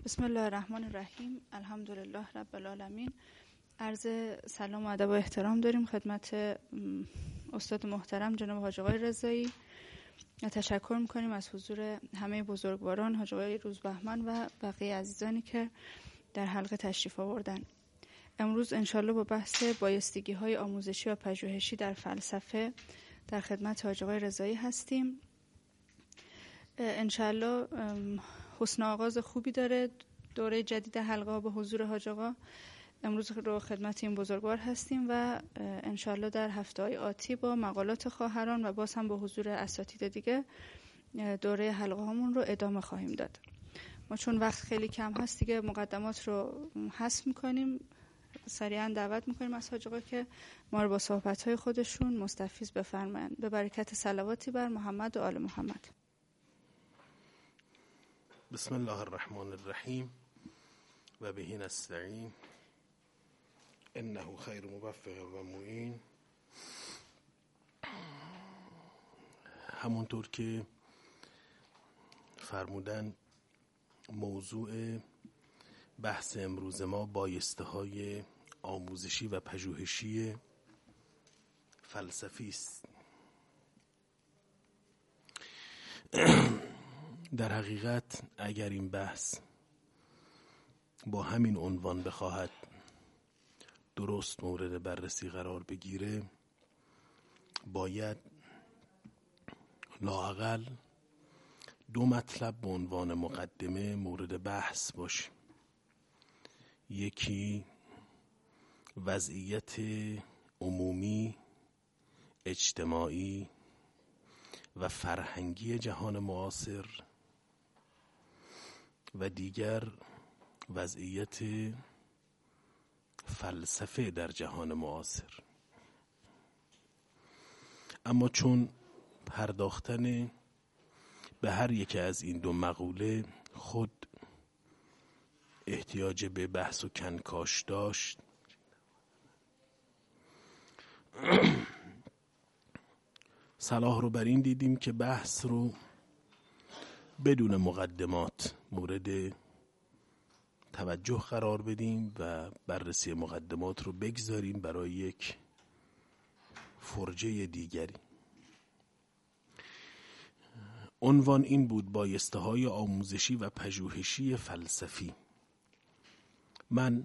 بسم الله الرحمن الرحیم. الحمدلله رب العالمین. عرض سلام و ادب و احترام داریم خدمت استاد محترم جناب حاج آقای رضایی. تشکر میکنیم از حضور همه بزرگواران، حاج آقای روزبهمن و بقیه عزیزانی که در حلقه تشریف آوردن. امروز انشالله با بحث بایستگی های آموزشی و پژوهشی در فلسفه در خدمت حاج آقای رضایی هستیم. انشالله حسن آغاز خوبی داره دوره جدید حلقه ها به حضور حاج آقا. امروز رو خدمت این بزرگوار هستیم و انشالله در هفته‌های آتی با مقالات خواهران و باز هم با حضور اساتید دیگه دوره حلقه هامون رو ادامه خواهیم داد. ما چون وقت خیلی کم هست دیگه مقدمات رو حذف میکنیم، سریعا دعوت میکنیم از حاج آقا که ما رو با صحبت‌های خودشون مستفیض بفرمایند. به برکت صلواتی بر محمد و آل محمد. بسم الله الرحمن الرحیم و به نستعین انه خیر موفق و معین. همونطور که فرمودن موضوع بحث امروز ما بایسته های آموزشی و پژوهشی فلسفی است. در حقیقت اگر این بحث با همین عنوان بخواهد درست مورد بررسی قرار بگیره، باید لااقل دو مطلب به عنوان مقدمه مورد بحث باشه. یکی وضعیت عمومی، اجتماعی و فرهنگی جهان معاصر و دیگر وضعیت فلسفه در جهان معاصر. اما چون پرداختن به هر یک از این دو مقوله خود احتیاج به بحث و کنکاش داشت، صلاح رو بر این دیدیم که بحث رو بدون مقدمات مورد توجه قرار بدیم و بررسی مقدمات رو بگذاریم برای یک فرجه دیگری. عنوان این بود: بایسته های آموزشی و پژوهشی فلسفی. من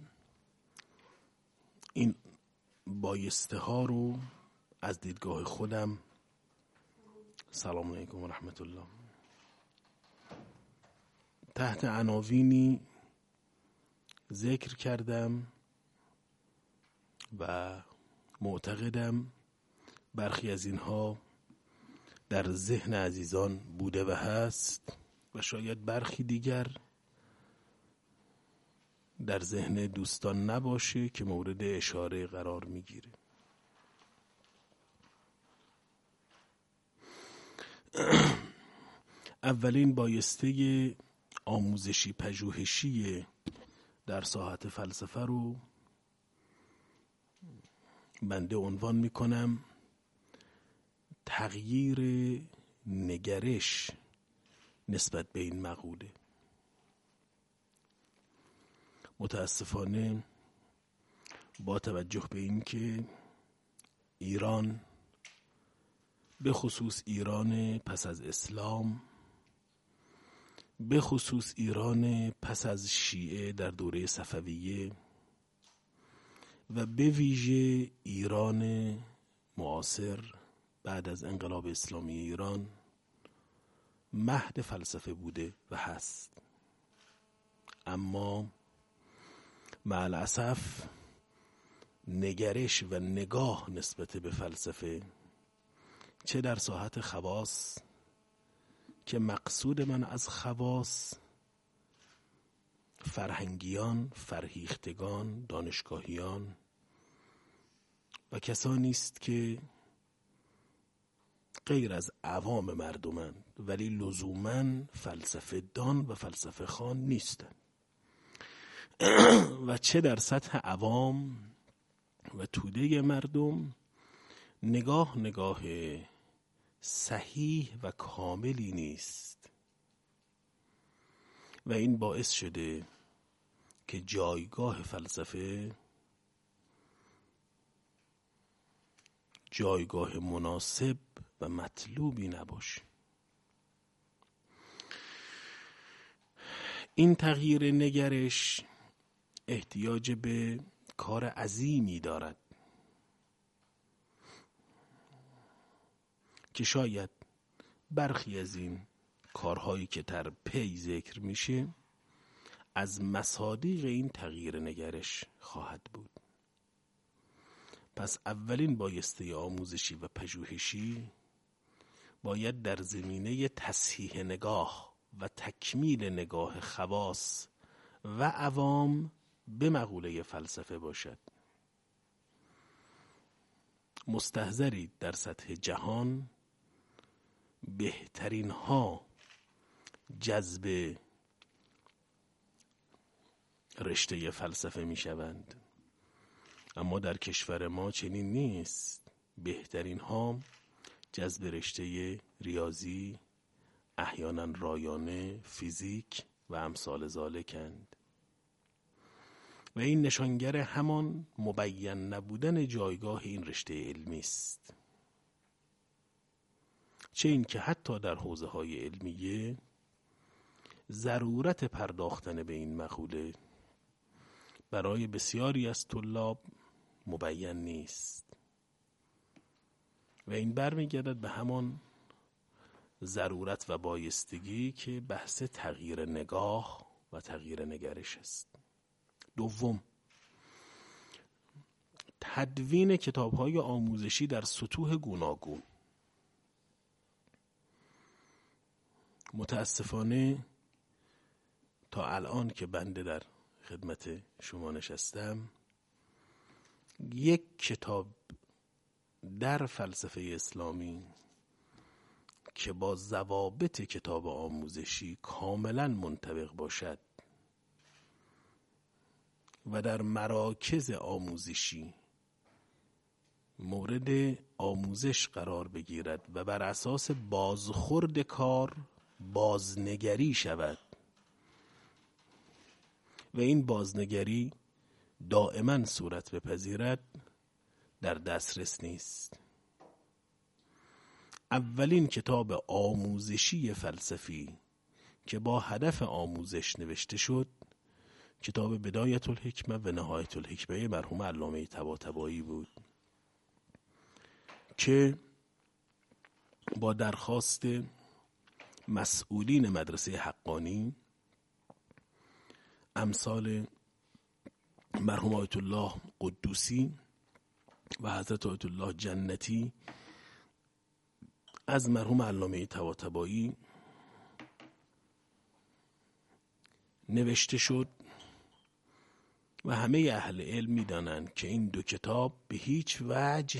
این بایسته ها رو از دیدگاه خودم، سلام علیکم و رحمت الله، تحت عناوینی ذکر کردم و معتقدم برخی از اینها در ذهن عزیزان بوده و هست و شاید برخی دیگر در ذهن دوستان نباشه که مورد اشاره قرار میگیره. اولین بایسته آموزشی پژوهشی در ساحت فلسفه رو بنده عنوان میکنم تغییر نگرش نسبت به این مقوله. متاسفانه با توجه به این که ایران، به خصوص ایران پس از اسلام، به خصوص ایران پس از شیعه در دوره صفویه و به ویژه ایران معاصر بعد از انقلاب اسلامی ایران مهد فلسفه بوده و هست. اما مع الاسف نگرش و نگاه نسبت به فلسفه، چه در ساحت خواص که مقصود من از خواص فرهنگیان، فرهیختگان، دانشگاهیان و کسانی است که غیر از عوام مردمند ولی لزوماً فلسفه دان و فلسفه خوان نیستند، و چه در سطح عوام و توده مردم نگاه صحیح و کاملی نیست و این باعث شده که جایگاه فلسفه جایگاه مناسب و مطلوبی نباشه. این تغییر نگرش احتیاج به کار عظیمی دارد که شاید برخی از این کارهایی که در پی ذکر میشه از مصادیق این تغییر نگرش خواهد بود. پس اولین بایسته آموزشی و پژوهشی باید در زمینه تصحیح نگاه و تکمیل نگاه خواص و عوام به مقوله فلسفه باشد. مستحضرید در سطح جهان بهترین ها جذب رشته فلسفه می شوند، اما در کشور ما چنین نیست. بهترین ها جذب رشته ریاضی، احیانا رایانه، فیزیک و امثال ذالکند و این نشانگر همان مبین نبودن جایگاه این رشته علمی است. چه این که حتی در حوزه های علمیه ضرورت پرداختن به این مقوله برای بسیاری از طلاب مبین نیست و این برمیگردد به همان ضرورت و بایستگی که بحث تغییر نگاه و تغییر نگرش است. دوم، تدوین کتاب‌های آموزشی در سطوح گوناگون. متاسفانه تا الان که بنده در خدمت شما نشستم یک کتاب در فلسفه اسلامی که با ضوابط کتاب آموزشی کاملا منطبق باشد و در مراکز آموزشی مورد آموزش قرار بگیرد و بر اساس بازخورد کار بازنگری شود و این بازنگری دائما صورت بپذیرد، در دسترس نیست. اولین کتاب آموزشی فلسفی که با هدف آموزش نوشته شد کتاب بدایت الحکمه و نهایت الحکمه مرحوم علامه طباطبایی بود که با درخواست مسئولین مدرسه حقانی امثال مرحوم آیت الله قدوسی و حضرت آیت الله جنتی از مرحوم علامه طباطبایی نوشته شد و همه اهل علم می‌دانند که این دو کتاب به هیچ وجه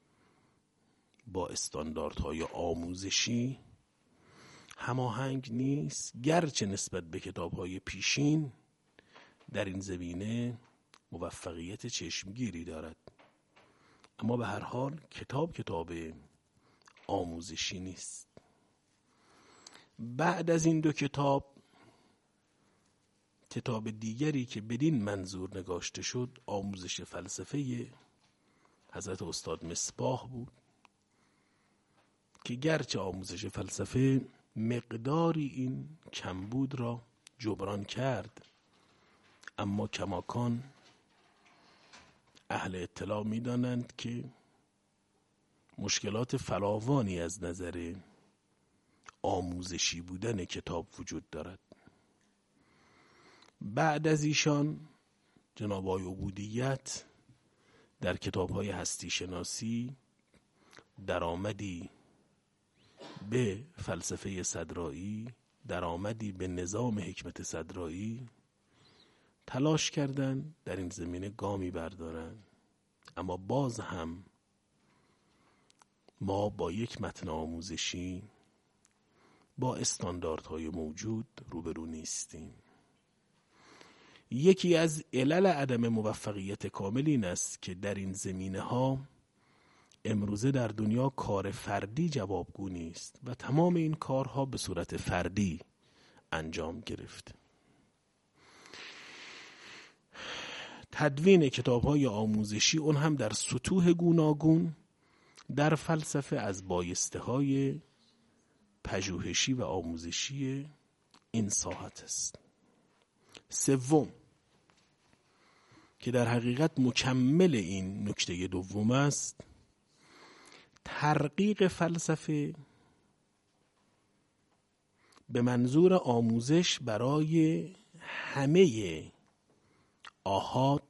با استانداردهای آموزشی هماهنگ نیست، گرچه نسبت به کتاب‌های پیشین در این زمینه موفقیت چشمگیری دارد، اما به هر حال کتاب آموزشی نیست. بعد از این دو کتاب دیگری که بدین منظور نگاشته شد آموزش فلسفه حضرت استاد مصباح بود که گرچه آموزش فلسفه مقداری این کمبود را جبران کرد، اما کماکان اهل اطلاع می دانند که مشکلات فراوانی از نظر آموزشی بودن کتاب وجود دارد. بعد از ایشان جناب آقای عبودیت در کتاب‌های هستی شناسی درآمدی به فلسفه صدرایی، درآمدی به نظام حکمت صدرایی تلاش کردند در این زمینه گامی بردارند، اما باز هم ما با یک متن آموزشی با استانداردهای موجود روبرو نیستیم. یکی از علل عدم موفقیت کامل این است که در این زمینه ها امروزه در دنیا کار فردی جوابگو نیست و تمام این کارها به صورت فردی انجام گرفت. تدوین کتاب‌های آموزشی، اون هم در سطوح گوناگون در فلسفه، از بایسته‌های پژوهشی و آموزشی این ساحت است. سوم که در حقیقت مکمل این نکته دوم است، ترقیق فلسفه به منظور آموزش برای همه آحاد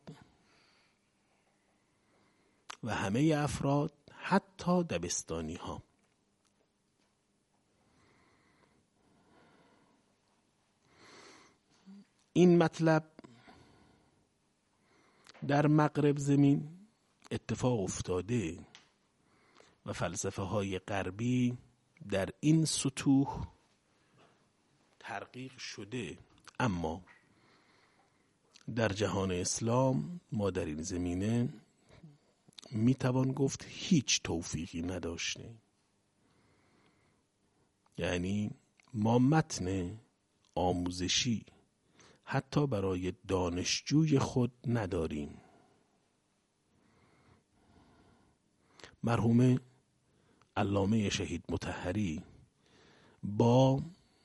و همه افراد، حتی دبستانی ها. این مطلب در مغرب زمین اتفاق افتاده و فلسفه های غربی در این سطوح ترقیق شده، اما در جهان اسلام ما در این زمینه میتوان گفت هیچ توفیقی نداشته. یعنی ما متن آموزشی حتی برای دانشجوی خود نداریم. مرحوم علامه شهید مطهری با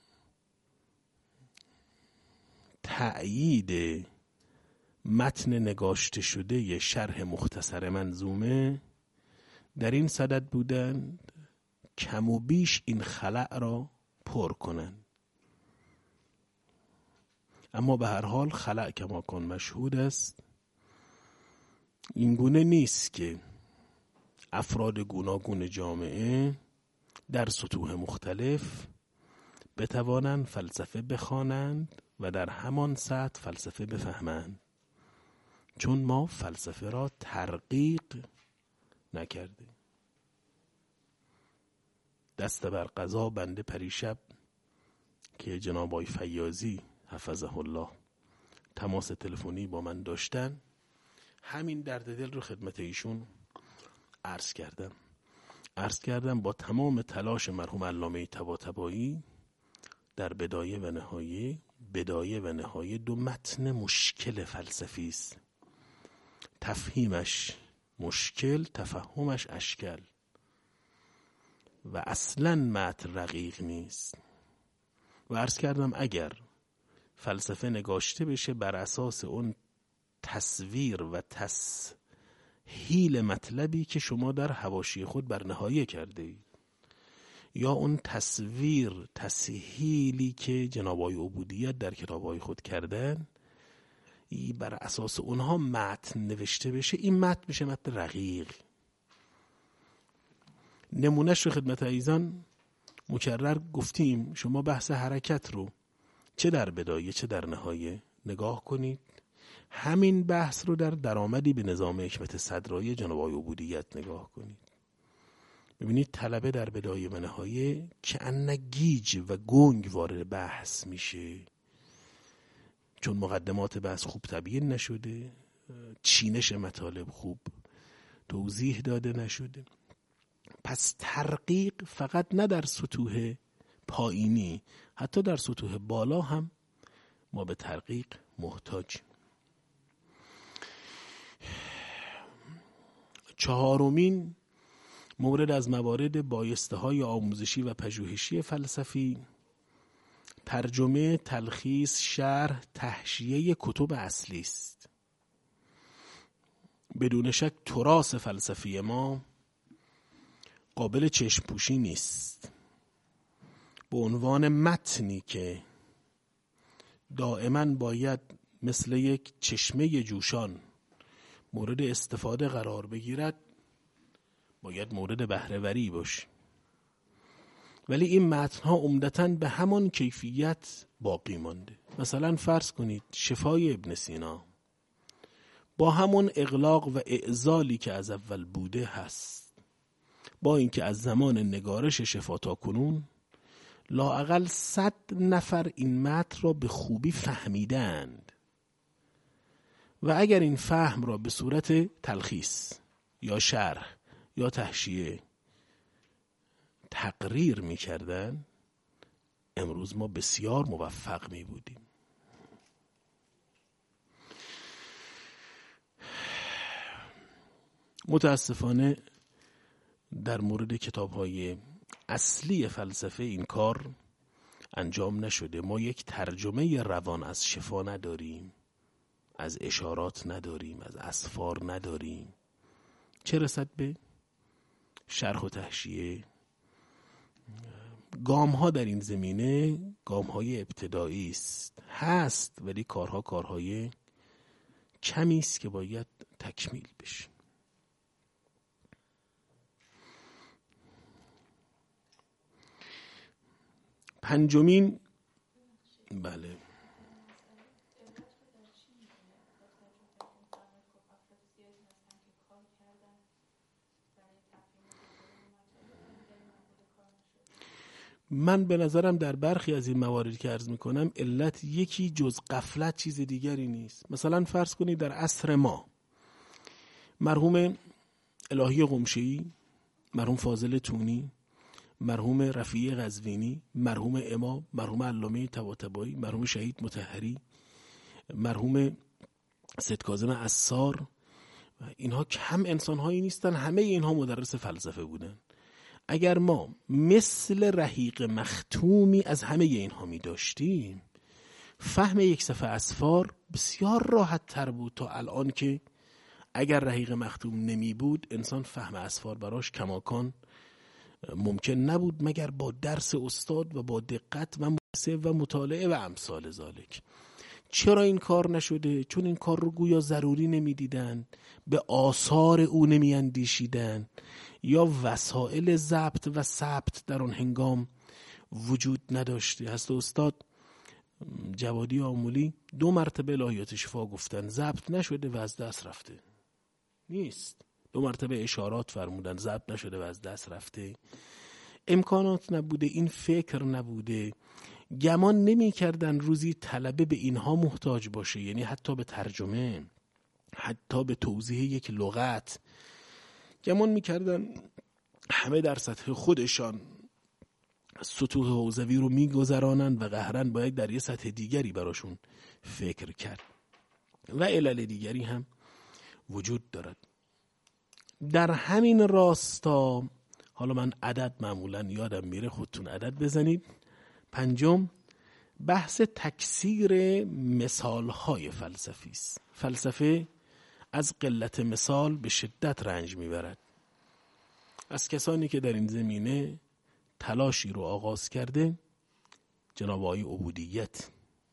تأیید متن نگاشته شده شرح مختصر منظومه در این صدد بودند کم و بیش این خلأ را پر کنند. اما به هر حال خلأ کما کان مشهود است. این گونه نیست که افراد گوناگون جامعه در سطوح مختلف بتوانند فلسفه بخوانند و در همان سطح فلسفه بفهمند، چون ما فلسفه را ترقیق نکرده. دست بر قضا بنده پریشب که جناب آقای فیاضی حفظه الله تماس تلفنی با من داشتن، همین درد دل رو خدمت ایشون عرض کردم با تمام تلاش مرحوم علامه طباطبایی در بدایه و نهایه دو متن مشکل فلسفی است. تفهیمش مشکل، تفهمش اشکال و اصلاً متن رقیق نیست. و عرض کردم اگر فلسفه نگاشته بشه بر اساس اون تصویر و تسهیل مطلبی که شما در حواشی خود بر نهایه کرده اید، یا اون تصویر تسهیلی که جناب آقای عبودیت در کتاب‌های خود کردن، بر اساس اونها متن نوشته بشه، این متن میشه متن رقیق. نمونهش رو خدمت عزیزان مکرر گفتیم. شما بحث حرکت رو چه در بدایه چه در نهایه نگاه کنید، همین بحث رو در درآمدی به نظام حکمت صدرایی جناب آقای عبودیت نگاه کنید. ببینید طلبه در بدایه و نهایه که ان گیج و گنگ وارد بحث میشه، چون مقدمات بحث خوب تبیین نشده، چینش مطالب خوب توضیح داده نشده. پس ترقیق فقط نه در سطوح پایینی، حتی در سطوح بالا هم ما به ترقیق محتاجیم. چهارمین مورد از موارد بایسته‌های آموزشی و پژوهشی فلسفی، ترجمه، تلخیص، شرح، تحشیه کتب اصلی است. بدون شک تراث فلسفی ما قابل چشم پوشی نیست. به عنوان متنی که دائما باید مثل یک چشمه جوشان مورد استفاده قرار بگیرد، باید مورد بهره‌وری باشه. ولی این متن‌ها عمدتاً به همان کیفیت باقی مانده. مثلا فرض کنید شفای ابن سینا با همون اغلاق و اعزالی که از اول بوده هست، با اینکه از زمان نگارش شفا تا کنون لااقل 100 نفر این متن را به خوبی فهمیدند و اگر این فهم را به صورت تلخیص یا شرح یا تحشیه تقریر می کردن، امروز ما بسیار موفق می بودیم. متاسفانه در مورد کتاب‌های اصلی فلسفه این کار انجام نشده. ما یک ترجمه روان از شفا نداریم، از اشارات نداریم، از اسفار نداریم، چه رسد به شرح و تحشیه. گام ها در این زمینه گام های ابتدایی است، هست، ولی کارهای کمی است که باید تکمیل بشه. پنجمین، بله، من به نظرم در برخی از این مواردی که عرض میکنم علت یکی جز غفلت چیز دیگری نیست. مثلا فرض کنید در عصر ما مرحوم الهی قمشه‌ای، مرحوم فاضل تونی، مرحوم رفیع قزوینی، مرحوم امام، مرحوم علامه طباطبایی، مرحوم شهید مطهری، مرحوم سید کاظم عصار، اینها کم انسان‌هایی نیستن، همه اینها مدرس فلسفه بودن. اگر ما مثل رحیق مختومی از همه اینها می داشتیم، فهم یک صفحه اسفار بسیار راحت تر بود تا الان که اگر رحیق مختوم نمی بود انسان فهم اسفار براش کماکان ممکن نبود مگر با درس استاد و با دقت و مقایسه و مطالعه و امثال ذالک. چرا این کار نشده؟ چون این کار رو گویا ضروری نمی دیدن، به آثار او نمی اندیشیدن، یا وسایل ضبط و ثبت در آن هنگام وجود نداشته. هست استاد جوادی آمولی 2 مرتبه الهیات شفا گفتن، ضبط نشده و از دست رفته. نیست. 2 مرتبه اشارات فرمودن، ضبط نشده و از دست رفته. امکانات نبوده، این فکر نبوده، گمان نمی کردن روزی طلبه به اینها محتاج باشه، یعنی حتی به ترجمه، حتی به توضیح یک لغت. گمان می کردن همه در سطح خودشان سطوح حوزوی رو می گذرانن و قهرن باید در یه سطح دیگری براشون فکر کرد و علل دیگری هم وجود دارد. در همین راستا، حالا من عدد معمولا یادم میره، خودتون عدد بزنید. 5، بحث تکثیر مثالهای فلسفی است. فلسفه از قلت مثال به شدت رنج میبرد. از کسانی که در این زمینه تلاشی رو آغاز کرده جناب آقای عبودیت.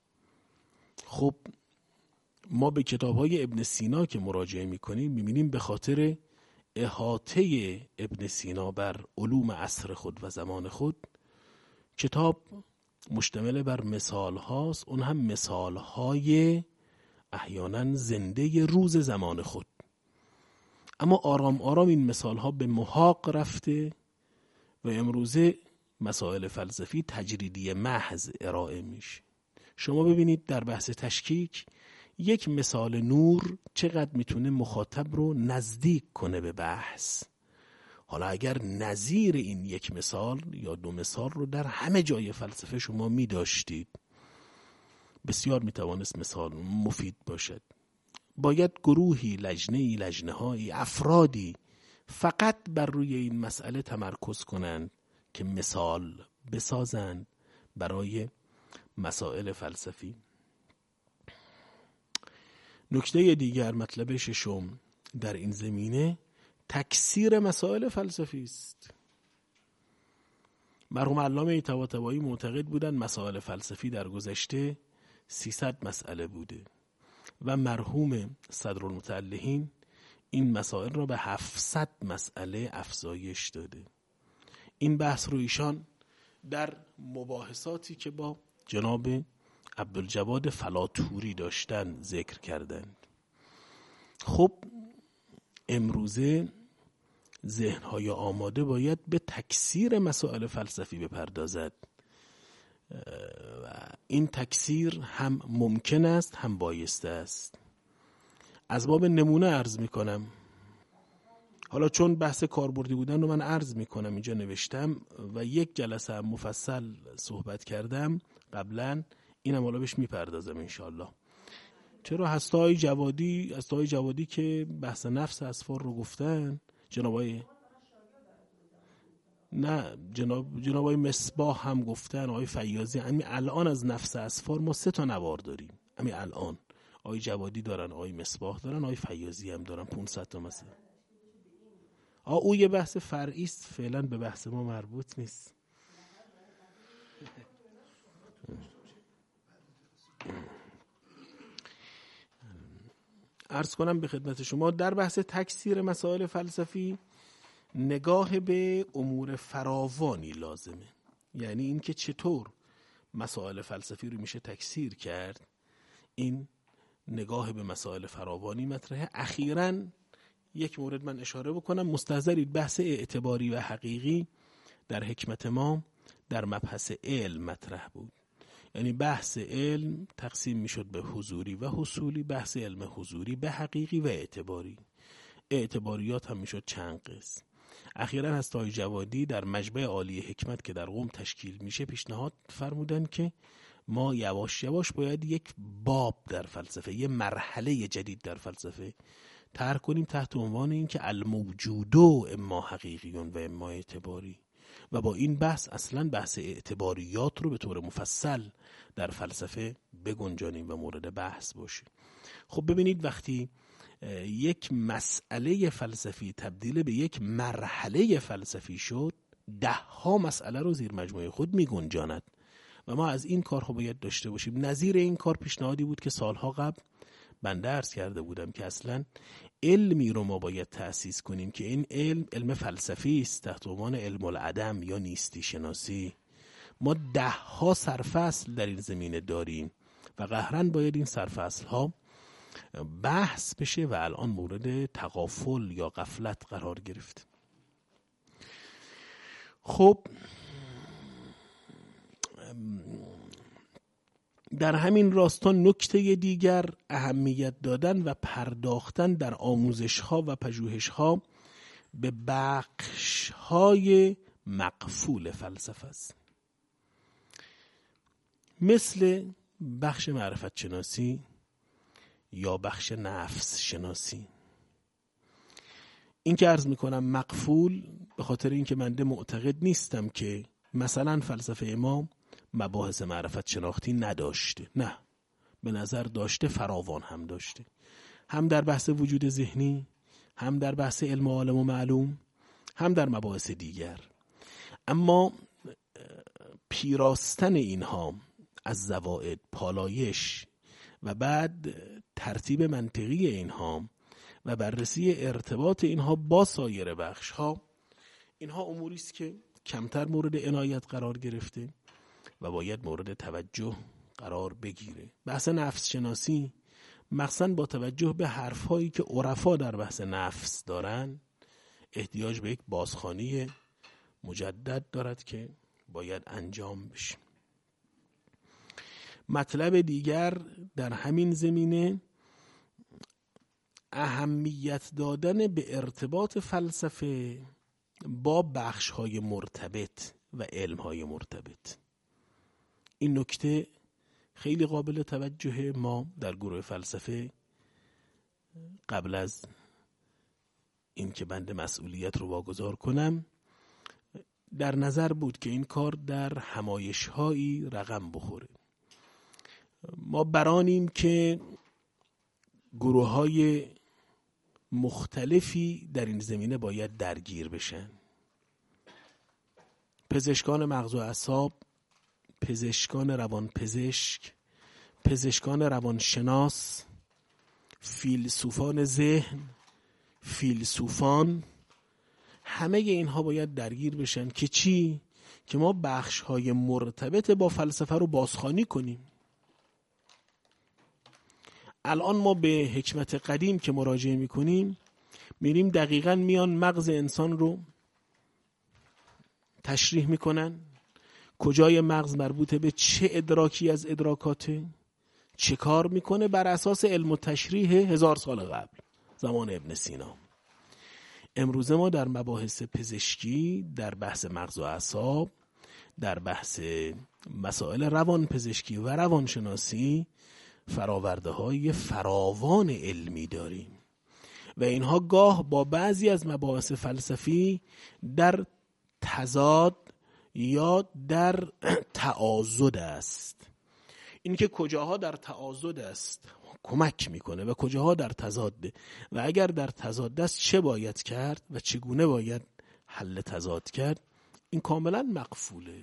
خب ما به کتاب‌های ابن سینا که مراجعه می‌کنیم می‌بینیم به خاطر احاطه ابن سینا بر علوم عصر خود و زمان خود، کتاب مشتمل بر مثال هاست، اون هم مثال های احیانا زنده روز زمان خود. اما آرام آرام این مثال ها به محاق رفته و امروزه مسائل فلسفی تجریدی محض ارائه میشه. شما ببینید در بحث تشکیک یک مثال نور چقدر میتونه مخاطب رو نزدیک کنه به بحث. حالا اگر نظیر این یک مثال یا 2 مثال رو در همه جای فلسفه شما می داشتید، بسیار می توانست مثال مفید باشد. باید گروهی، لجنه‌ای، لجنه‌هایی، افرادی فقط بر روی این مسئله تمرکز کنند که مثال بسازند برای مسائل فلسفی. نکته دیگر، مطلب 6 در این زمینه تکثیر مسائل فلسفی است. مرحوم علامه طباطبایی معتقد بودند مسائل فلسفی در گذشته 300 مسئله بوده و مرحوم صدرالمتعلحین این مسائل را به 700 مسئله افزایش داده. این بحث رو ایشان در مباحثاتی که با جناب عبدالجواد فلاطوری داشتن ذکر کردند. خب امروزه ذهن‌های آماده باید به تکثیر مسائل فلسفی بپردازد و این تکثیر هم ممکن است هم بایسته است. از باب نمونه عرض میکنم. حالا چون بحث کاربردی بودن رو من عرض میکنم، اینجا نوشتم و یک جلسه هم مفصل صحبت کردم قبلا، اینم حالا بهش میپردازم انشاءالله. چرا هسته‌های جوادی که بحث نفس اسفار رو گفتن، جناب آقای مصباح هم گفتن، آقای فیاضی. همین الان از نفس اسفار ما 3 نوار داریم. همین الان آقای جوادی دارن، آقای مصباح دارن، آقای فیاضی هم دارن، 500 تا مثلا. او یه بحث فرعی است، فعلا به بحث ما مربوط نیست. عرض کنم به خدمت شما در بحث تکثیر مسائل فلسفی نگاه به امور فراوانی لازمه. یعنی این که چطور مسائل فلسفی رو میشه تکثیر کرد، این نگاه به مسائل فراوانی مطرحه. اخیراً یک مورد من اشاره بکنم، مستحضرید بحث اعتباری و حقیقی در حکمت ما در مبحث علم مطرح بود. یعنی بحث علم تقسیم میشد به حضوری و حصولی، بحث علم حضوری به حقیقی و اعتباری. اعتباریات هم میشد چند قسم. اخیراً هسته‌های جوادی در مجمع عالی حکمت که در قم تشکیل میشه پیشنهاد فرمودن که ما یواش یواش باید یک باب در فلسفه، یه مرحله جدید در فلسفه طرح کنیم تحت عنوان این که الموجود اما حقیقیون و اما اعتباری، و با این بحث اصلا بحث اعتباریات رو به طور مفصل در فلسفه بگنجانیم و مورد بحث باشه. خب ببینید وقتی یک مسئله فلسفی تبدیل به یک مرحله فلسفی شد، 10 مسئله رو زیر مجموعه خود می گنجاند و ما از این کارها باید داشته باشیم. نظیر این کار پیشنهادی بود که سالها قبل بنده عرض کرده بودم که اصلا علمی رو ما باید تأسیس کنیم که این علم فلسفی است تحت عنوان علم العدم یا نیستی شناسی. ما 10 سرفصل در این زمینه داریم و قهراً باید این سرفصل ها بحث بشه و الان مورد تغافل یا غفلت قرار گرفت. خب در همین راستا نکته دیگر اهمیت دادن و پرداختن در آموزش‌ها و پژوهش‌ها به بخش‌های مقفول فلسفه است، مثل بخش معرفت شناسی یا بخش نفس شناسی. این که عرض میکنم مقفول به خاطر اینکه من معتقد نیستم که مثلا فلسفه ما مباحث معرفت شناختی نداشته، نه، به نظر داشته، فراوان هم داشته، هم در بحث وجود ذهنی، هم در بحث علم و عالم و معلوم، هم در مباحث دیگر. اما پیراستن اینها از زوائد، پالایش و بعد ترتیب منطقی اینها و بررسی ارتباط اینها با سایر بخش‌ها، اینها اموری است که کمتر مورد عنایت قرار گرفته و باید مورد توجه قرار بگیره. بحث نفس شناسی مخصوصاً با توجه به حرف‌هایی که عرفا در بحث نفس دارن احتیاج به یک بازخوانی مجدد دارد که باید انجام بشه. مطلب دیگر در همین زمینه اهمیت دادن به ارتباط فلسفه با بخش‌های مرتبط و علم‌های مرتبط. این نکته خیلی قابل توجه ما در گروه فلسفه قبل از این که بنده مسئولیت رو واگذار کنم در نظر بود که این کار در همایش‌هایی رقم بخوره. ما برانیم که گروه‌های مختلفی در این زمینه باید درگیر بشن. پزشکان مغز و اعصاب، پزشکان روانپزشک، پزشکان روانشناس، فیلسوفان ذهن، فیلسوفان، همه اینها باید درگیر بشن که چی؟ که ما بخش‌های مرتبط با فلسفه رو بازخوانی کنیم. الان ما به حکمت قدیم که مراجعه میکنیم میریم دقیقاً میان مغز انسان رو تشریح میکنن، کجای مغز مربوطه به چه ادراکی از ادراکاته، چه کار میکنه، بر اساس علم و تشریح 1000 سال قبل زمان ابن سینا. امروزه ما در مباحث پزشکی، در بحث مغز و اعصاب، در بحث مسائل روان پزشکی و روانشناسی فراورده‌های فراوان علمی داریم و اینها گاه با بعضی از مباحث فلسفی در تضاد یا در تعاضد است. این که کجاها در تعاضد است کمک میکنه و کجاها در تضاده و اگر در تضاد است چه باید کرد و چگونه باید حل تضاد کرد، این کاملا مغفوله،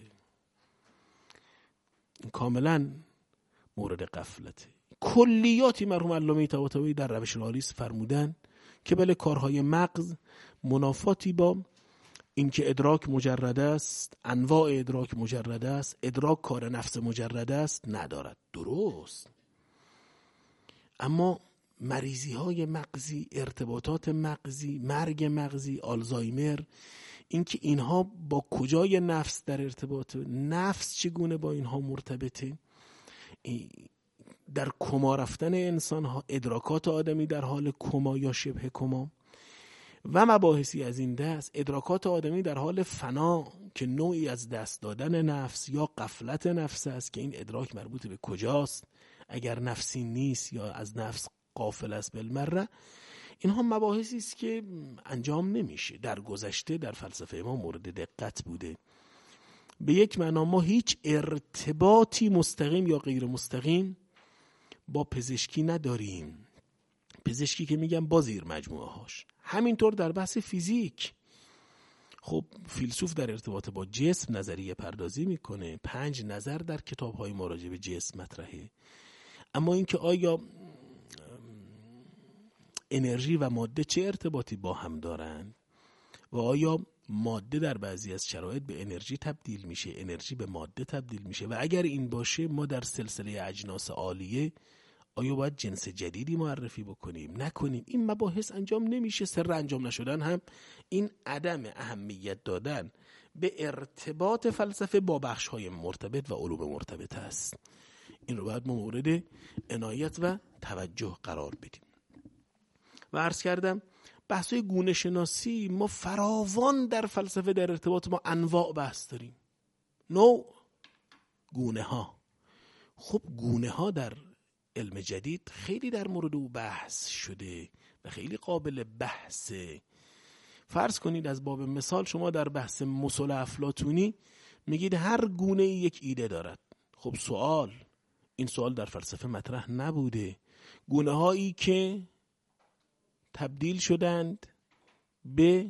این کاملا مورد غفلته. کلیاتی مرحوم علامه طباطبایی در روش رئالیسم فرمودن که بله کارهای مغز منافاتی با این که ادراک مجرد است، انواع ادراک مجرد است، ادراک کار نفس مجرد است ندارد. درست، اما مریضی های مغزی، ارتباطات مغزی، مرگ مغزی، آلزایمر، اینکه اینها با کجای نفس در ارتباط، نفس چگونه با اینها مرتبطه، در کما رفتن انسان ها، ادراکات آدمی در حال کما یا شبه کما و مباحثی از این دست، ادراکات آدمی در حال فنا که نوعی از دست دادن نفس یا غفلت نفس است که این ادراک مربوط به کجاست، اگر نفسی نیست یا از نفس غافل است بالمره. اینها مباحثی است که انجام نمیشه. در گذشته در فلسفه ما مورد دقت بوده. به یک معنا ما هیچ ارتباطی مستقیم یا غیر مستقیم با پزشکی نداریم. پزشکی که میگم با زیر مجموعه هاش. همینطور در بحث فیزیک، خب فیلسوف در ارتباط با جسم نظریه پردازی میکنه، 5 نظر در کتاب‌های مراجع به جسم مطرحه، اما اینکه آیا انرژی و ماده چه ارتباطی با هم دارند و آیا ماده در بعضی از شرایط به انرژی تبدیل میشه، انرژی به ماده تبدیل میشه و اگر این باشه ما در سلسله اجناس عالیه آیا باید جنس جدیدی معرفی بکنیم نکنیم، این مباحث انجام نمیشه. سر انجام نشدن هم این عدم اهمیت دادن به ارتباط فلسفه با بخش‌های مرتبط و علوم مرتبط است. این رو باید ما مورد عنایت و توجه قرار بدیم. و عرض کردم بحث‌های گونه شناسی ما فراوان در فلسفه در ارتباط با انواع بحث داریم. نوع، گونه ها. خب گونه ها در علم جدید خیلی در مورد او بحث شده و خیلی قابل بحثه. فرض کنید از باب مثال شما در بحث مثل افلاطونی میگید هر گونه یک ایده دارد. خب این سوال در فلسفه مطرح نبوده. گونه هایی که تبدیل شدند به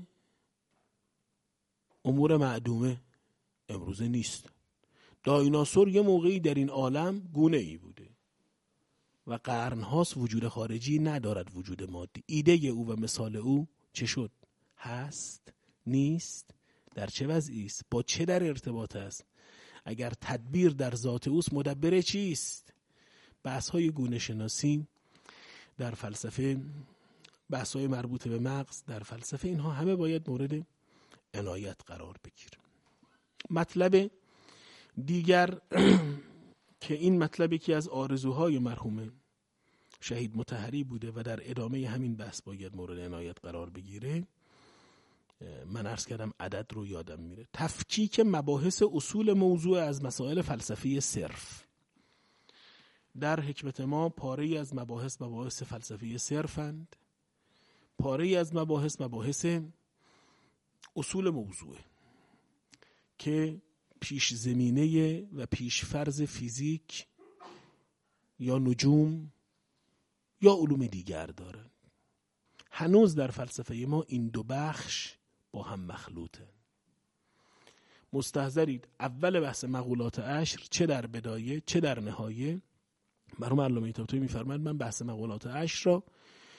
امور معدومه امروزه نیست. دایناسور یه موقعی در این عالم گونه ای بوده و قرنهاست وجود خارجی ندارد، وجود مادی. ایده او و مثال او چه شد؟ هست؟ نیست؟ در چه وضعی است؟ با چه در ارتباط است؟ اگر تدبیر در ذات اوست مدبر چیست؟ بحث‌های گونه شناسی در فلسفه، بحث‌های مربوط به مغز در فلسفه، اینها همه باید مورد عنایت قرار بگیره. مطلب دیگر که این مطلب یکی از آرزوهای مرحوم شهید مطهری بوده و در ادامه همین بحث باید مورد عنایت قرار بگیره، من عرض کردم عدد رو یادم میره، تفکیک مباحث اصول موضوع از مسائل فلسفی صرف. در حکمت ما پاره از مباحث فلسفی صرفند، پاره از مباحث اصول موضوع که پیش زمینه و پیش فرض فیزیک یا نجوم یا علوم دیگر دارند. هنوز در فلسفه ما این دو بخش با هم مخلوطه. مستحضرید اول بحث مقولات عشر چه در بدایه چه در نهایه، مرحوم علامه طباطبایی می‌فرمایند من بحث مقولات عشر را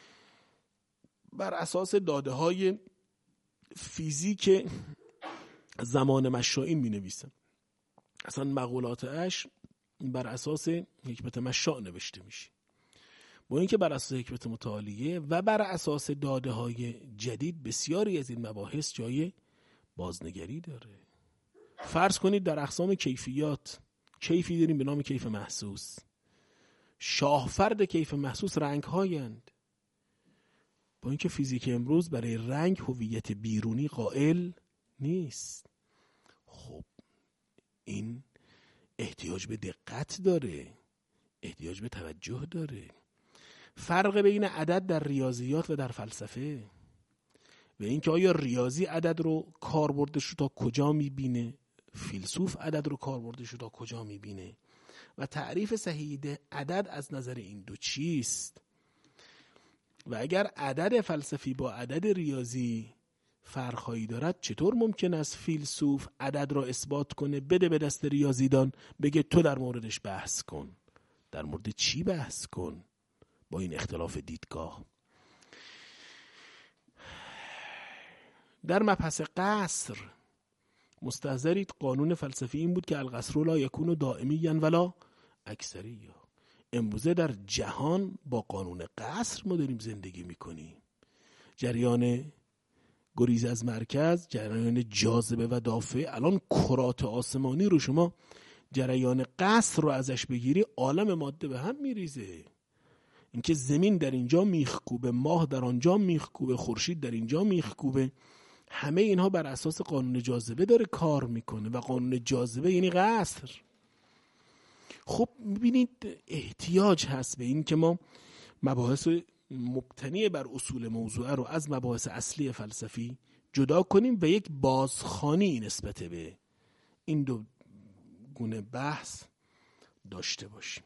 بر اساس داده های فیزیک زمان مشائی می نویسم. اصلا مقولات عشر بر اساس حکمت مشاء نوشته میشه، با اینکه بر اساس حکمت متعالیه و بر اساس داده های جدید بسیاری از این مباحث جای بازنگری داره. فرض کنید در اقسام کیفیات کیفی داریم به نام کیف محسوس. شاهفرد کیف محسوس رنگ هایند، با اینکه فیزیک امروز برای رنگ هویت بیرونی قائل نیست. خب این احتیاج به دقت داره. احتیاج به توجه داره. فرق بین عدد در ریاضیات و در فلسفه و اینکه آیا ریاضی عدد رو کاربردش رو تا کجا میبینه، فیلسوف عدد رو کاربردش رو تا کجا میبینه و تعریف صحیح عدد از نظر این دو چیست. و اگر عدد فلسفی با عدد ریاضی فرق‌هایی دارد، چطور ممکن است فیلسوف عدد را اثبات کنه، بده به دست ریاضیدان بگه تو در موردش بحث کن؟ در مورد چی بحث کن با این اختلاف دیدگاه؟ در مبحث قصر مستحضرید قانون فلسفی این بود که القصر لا یکون دائمیا ولا اکثریا. امروزه در جهان با قانون قصر ما داریم زندگی میکنیم. جریان گریز از مرکز، جریان جاذبه و دافعه. الان کرات آسمانی رو شما جریان قصر رو ازش بگیری، عالم ماده به هم میریزه. اینکه زمین در اینجا میخکوبه، ماه در آنجا میخکوبه، خورشید در اینجا میخکوبه، همه اینها بر اساس قانون جاذبه داره کار میکنه و قانون جاذبه یعنی قصر. خب میبینید احتیاج هست به این که ما مباحث مبتنی بر اصول موضوعه رو از مباحث اصلی فلسفی جدا کنیم و یک بازخوانی نسبت به این دو گونه بحث داشته باشیم.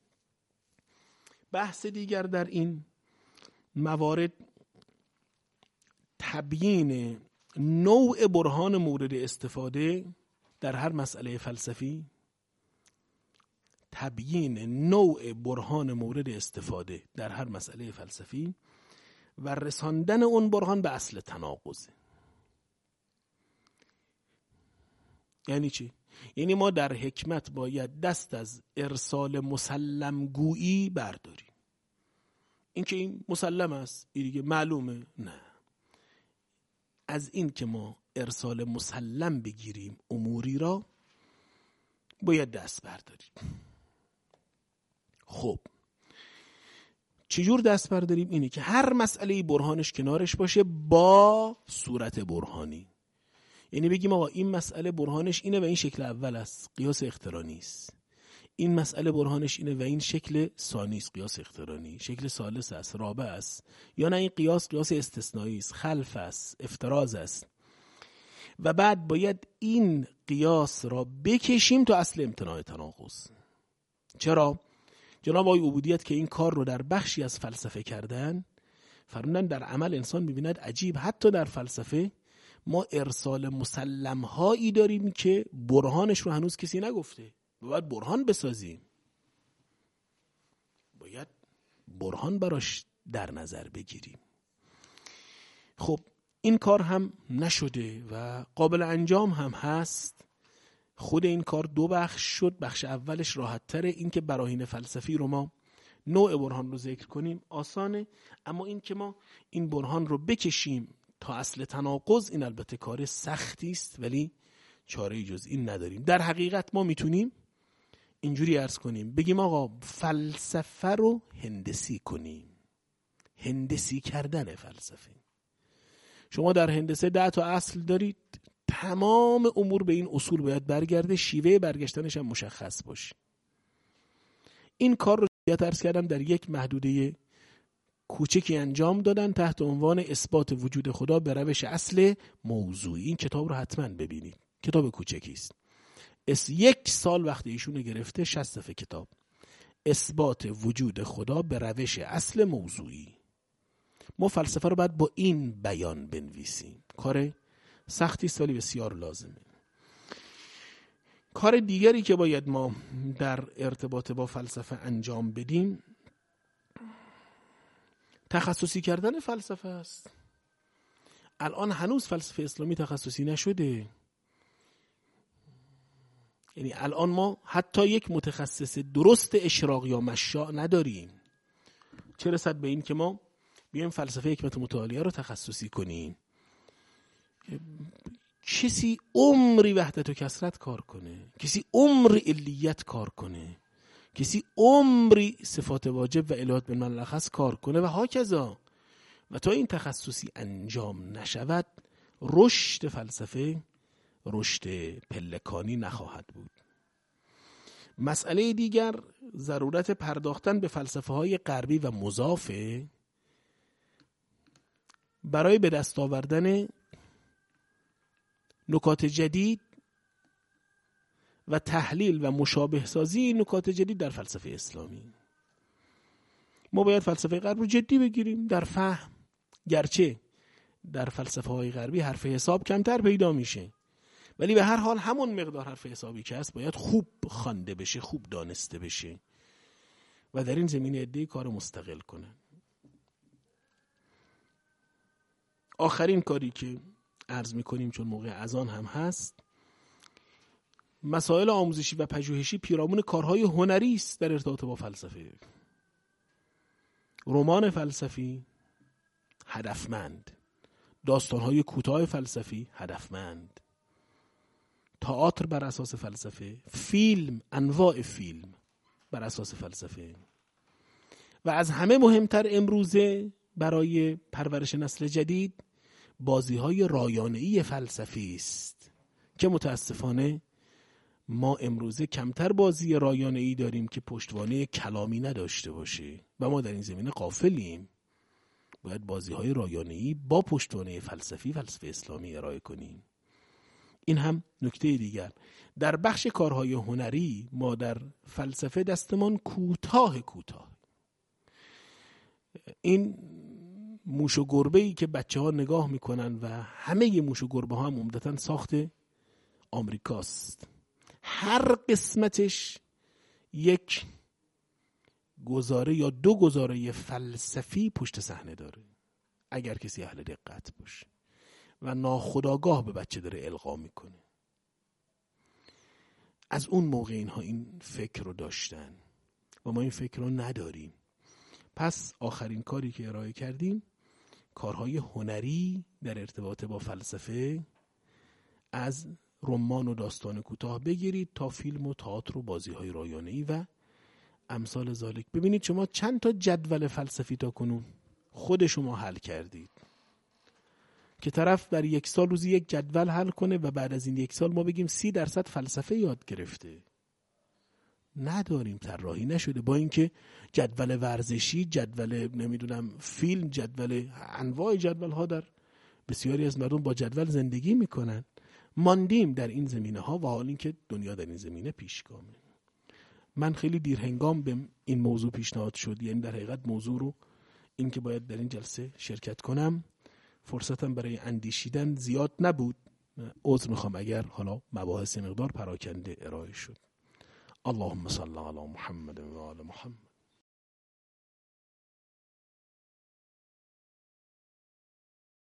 بحث دیگر در این موارد تبیین نوع برهان مورد استفاده در هر مسئله فلسفی، تبیین نوع برهان مورد استفاده در هر مسئله فلسفی و رساندن اون برهان به اصل تناقض. یعنی چی؟ یعنی ما در حکمت باید دست از ارسال مسلم گویی برداریم. این که این مسلم است، این دیگه معلومه، نه. از این که ما ارسال مسلم بگیریم اموری را باید دست برداریم. خب چجور دست برداریم؟ اینه که هر مسئله برهانش کنارش باشه با صورت برهانی. یعنی بگیم آقا این مسئله برهانش اینه و این شکل اول است، قیاس اقترانی است. این مسئله برهانش اینه و این شکل ثانی است، قیاس اقترانی. شکل ثالث است، رابع است. یا نه این قیاس استثنایی است، خلف است، افتراض است. و بعد باید این قیاس را بکشیم تا اصل امتناع تناقض. چرا؟ جناب آقای عبودیت که این کار رو در بخشی از فلسفه کردن، فرمودن در عمل انسان می‌بیند عجیب، حتی در فلسفه ما ارسال مسلم هایی داریم که برهانش رو هنوز کسی نگفته. باید برهان بسازیم، باید برهان براش در نظر بگیریم. خب این کار هم نشده و قابل انجام هم هست. خود این کار دو بخش شد. بخش اولش راحت تره، این که براهین فلسفی رو ما نوع برهان رو ذکر کنیم آسانه، اما این که ما این برهان رو بکشیم تا اصل تناقض، این البته کار سختی است، ولی چاره جز این نداریم. در حقیقت ما میتونیم اینجوری عرض کنیم، بگیم آقا فلسفه رو هندسی کنیم. هندسی کردن فلسفه. شما در هندسه 10 تا اصل دارید، تمام امور به این اصول باید برگرده، شیوه برگشتنش هم مشخص باشه. این کار رو عرض کردم در یک محدوده کوچکی انجام دادن تحت عنوان اثبات وجود خدا به روش اصل موضوعی. این کتاب رو حتما ببینید، کتاب کوچکی است. 1 سال وقت ایشون گرفته، 60 صفحه کتاب. اثبات وجود خدا به روش اصل موضوعی. ما فلسفه رو باید با این بیان بنویسیم. کار سختی است ولی بسیار لازمه. کار دیگری که باید ما در ارتباط با فلسفه انجام بدیم تخصصی کردن فلسفه است. الان هنوز فلسفه اسلامی تخصصی نشده. یعنی الان ما حتی یک متخصص درست اشراق یا مشاع نداریم، چه رسد به این که ما بیایم فلسفه حکمت متعالیه رو تخصصی کنیم. کسی عمری وحدت و کثرت کار کنه، کسی عمری علیت کار کنه، کسی عمری صفات واجب و الهات بالمعنی الاخص کار کنه و هاکذا. و تا این تخصصی انجام نشود، رشد فلسفه رشد پلکانی نخواهد بود. مسئله دیگر ضرورت پرداختن به فلسفه های غربی و مضافه برای به دست آوردن نکات جدید و تحلیل و مشابه سازی این نکات جدید در فلسفه اسلامی. ما باید فلسفه غرب رو جدی بگیریم در فهم، گرچه در فلسفه های غربی حرف حساب کمتر پیدا میشه، ولی به هر حال همون مقدار حرف حسابی که هست باید خوب خوانده بشه، خوب دانسته بشه و در این زمینه عده‌ای کار مستقل کنن. آخرین کاری که عرض میکنیم چون موقع اذان هم هست، مسائل آموزشی و پژوهشی پیرامون کارهای هنری است در ارتباط با فلسفه. رمان فلسفی هدفمند، داستانهای کوتاه فلسفی هدفمند، تئاتر بر اساس فلسفه، فیلم، انواع فیلم بر اساس فلسفه و از همه مهمتر امروزه برای پرورش نسل جدید بازی‌های رایانه‌ای فلسفی است که متاسفانه ما امروزه کمتر بازی رایانه‌ای داریم که پشتوانه کلامی نداشته باشه و ما در این زمینه غافلیم. باید بازی‌های رایانه‌ای با پشتوانه فلسفی، فلسفه اسلامی ارائه کنیم. این هم نکته دیگر. در بخش کارهای هنری ما در فلسفه دستمان کوتاه. این موش و گربه‌ای که بچه‌ها نگاه میکنن و همه موش و گربه ها هم عمدتاً ساخت آمریکاست، هر قسمتش یک گزاره یا دو گزاره فلسفی پشت صحنه داره اگر کسی اهل دقت باشه و ناخودآگاه به بچه داره القا میکنه. از اون موقع اینها این فکر رو داشتن و ما این فکر رو نداریم. پس آخرین کاری که ارائه کردیم کارهای هنری در ارتباط با فلسفه، از رمان و داستان کوتاه بگیرید تا فیلم و تئاتر و بازی‌های رایانه‌ای و امثال ذالک. ببینید شما چند تا جدول فلسفی تا کنون خود شما حل کردید که طرف در یک سال روزی یک جدول حل کنه و بعد از این یک سال ما بگیم 30% فلسفه یاد گرفته؟ نداریم، طراحی نشده. با اینکه جدول ورزشی، جدول نمیدونم فیلم، جدول انواع جدول ها در بسیاری از مردم با جدول زندگی میکنن. ماندیم در این زمینه ها و حال اینکه دنیا در این زمینه پیشگامه. من خیلی دیر هنگام به این موضوع پیشنهاد شد، یعنی در حقیقت موضوع رو این که باید در این جلسه شرکت کنم، فرصتم برای اندیشیدن زیاد نبود. عذر میخوام اگر حالا مباحث مقدار پراکنده ارائه شد. اللهم صل علی محمد و آل محمد.